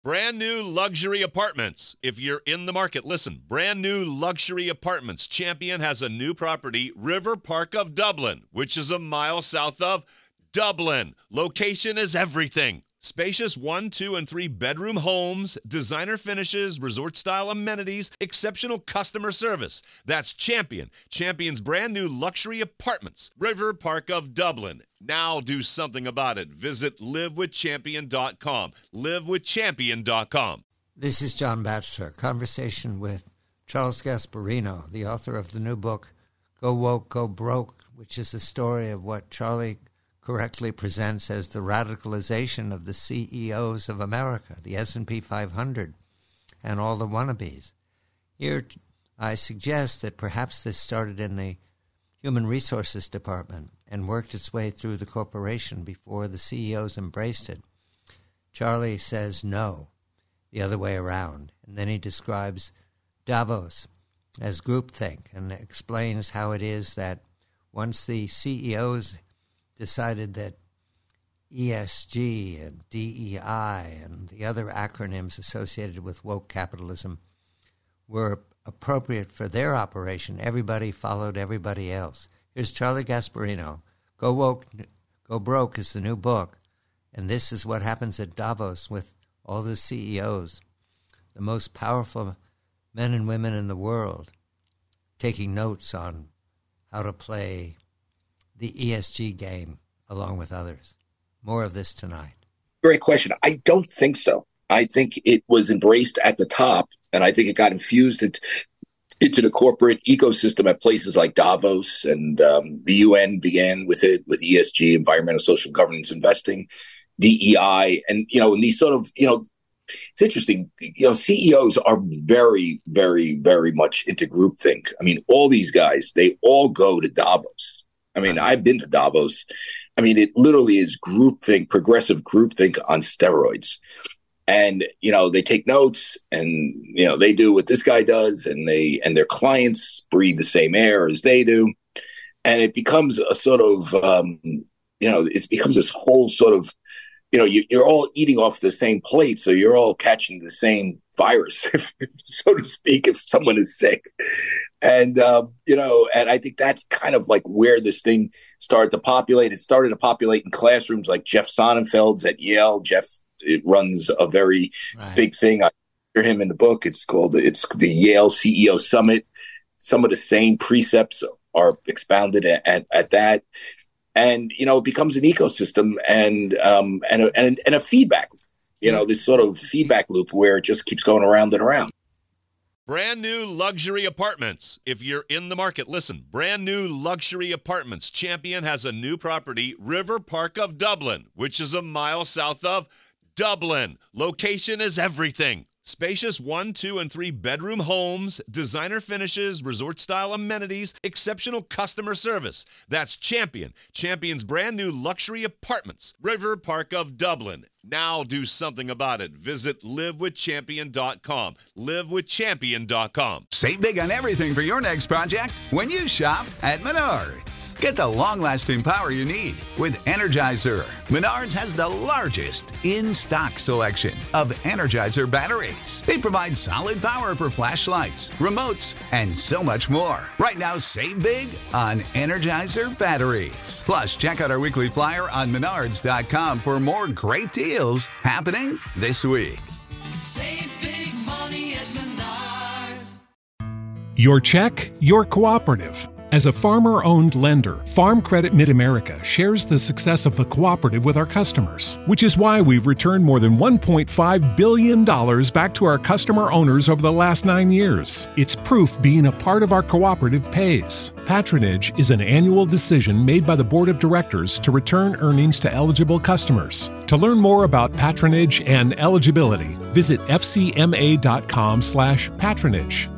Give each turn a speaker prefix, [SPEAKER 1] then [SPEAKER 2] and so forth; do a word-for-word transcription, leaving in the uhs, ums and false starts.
[SPEAKER 1] Brand new luxury apartments. If you're in the market, listen. Brand new luxury apartments. Champion has a new property, River Park of Dublin, which is a mile south of Dublin. Location is everything. Spacious one, two, and three bedroom homes, designer finishes, resort-style amenities, exceptional customer service. That's Champion. Champion's brand new luxury apartments. River Park of Dublin. Now do something about it. Visit live with champion dot com. live with champion dot com.
[SPEAKER 2] This is John Batchelor. Conversation with Charles Gasparino, the author of the new book, Go Woke, Go Broke, which is a story of what Charlie correctly presents as the radicalization of the C E Os of America, the S and P five hundred, and all the wannabes. Here, I suggest that perhaps this started in the Human Resources Department and worked its way through the corporation before the C E Os embraced it. Charlie says no, the other way around, and then he describes Davos as groupthink and explains how it is that once the C E Os decided that E S G and D E I and the other acronyms associated with woke capitalism were appropriate for their operation, everybody followed everybody else. Here's Charlie Gasparino. Go Woke, Go Broke is the new book, and this is what happens at Davos with all the C E Os, the most powerful men and women in the world, taking notes on how to play the E S G game along with others. More of this tonight.
[SPEAKER 3] Great question. I don't think so. I think it was embraced at the top, and I think it got infused into, into the corporate ecosystem at places like Davos, and um, the U N began with it, with E S G, environmental, social governance investing, D E I, and, you know, and these sort of, you know, it's interesting, you know, C E Os are very, very, very much into groupthink. I mean, all these guys, they all go to Davos. I mean, I've been to Davos. I mean, it literally is groupthink, progressive groupthink on steroids. And, you know, they take notes and, you know, they do what this guy does, and they, and their clients breathe the same air as they do. And it becomes a sort of, um, you know, it becomes this whole sort of, you know, you, you're all eating off the same plate. So you're all catching the same virus, so to speak, if someone is sick. And, um, you know, and I think that's kind of like where this thing started to populate. It started to populate in classrooms like Jeff Sonnenfeld's at Yale. Jeff, it runs a very right. big thing. I hear him in the book. It's called, it's the Yale C E O Summit. Some of the same precepts are expounded at, at, at that. And, you know, it becomes an ecosystem and, um, and, a, and, and a feedback, you know, this sort of feedback loop where it just keeps going around and around.
[SPEAKER 1] Brand new luxury apartments. If you're in the market, listen. Brand new luxury apartments. Champion has a new property, River Park of Dublin, which is a mile south of Dublin. Location is everything. Spacious one, two, and three bedroom homes, designer finishes, resort-style amenities, exceptional customer service. That's Champion. Champion's brand new luxury apartments, River Park of Dublin. Now do something about it. Visit live with champion dot com. live with champion dot com.
[SPEAKER 4] Save big on everything for your next project when you shop at Menards. Get the long-lasting power you need with Energizer. Menards has the largest in-stock selection of Energizer batteries. They provide solid power for flashlights, remotes, and so much more. Right now, save big on Energizer batteries. Plus, check out our weekly flyer on menards dot com for more great deals happening this week.
[SPEAKER 5] Save big money at Menards.
[SPEAKER 6] Your check, your cooperative. As a farmer-owned lender, Farm Credit Mid-America shares the success of the cooperative with our customers, which is why we've returned more than one point five billion dollars back to our customer owners over the last nine years. It's proof being a part of our cooperative pays. Patronage is an annual decision made by the Board of Directors to return earnings to eligible customers. To learn more about patronage and eligibility, visit f c m a dot com slash patronage.